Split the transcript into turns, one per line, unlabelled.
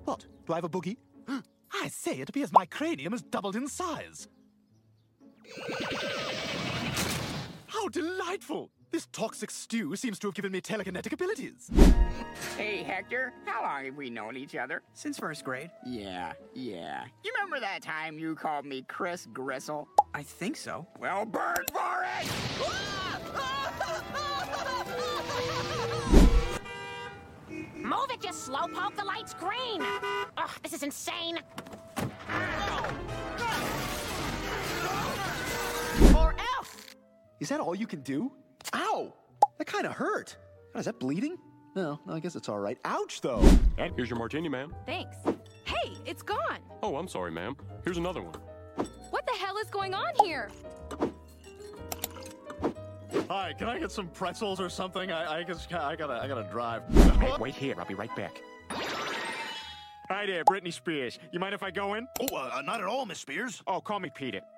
What? Do I have a boogie? I say, it appears my cranium has doubled in size. How delightful! This toxic stew seems to have given me telekinetic abilities.
Hey, Hector, how long have we known each other?
Since first grade.
Yeah. You remember that time you called me Chris Gristle?
I think so.
Well, burn for it!
Move it, you slowpoke! The light's green! Ugh, this is insane! Or else!
Is that all you can do? Ow! That kind of hurt. God, is that bleeding? No, I guess it's all right. Ouch, though.
And here's your martini, ma'am.
Thanks. Hey, it's gone.
Oh, I'm sorry, ma'am. Here's another one.
What the hell is going on here?
Hi, can I get some pretzels or something? I gotta drive.
Hey, wait here. I'll be right back. Hi there, Britney Spears. You mind if I go in?
Oh, not at all, Miss Spears.
Oh, call me Peter.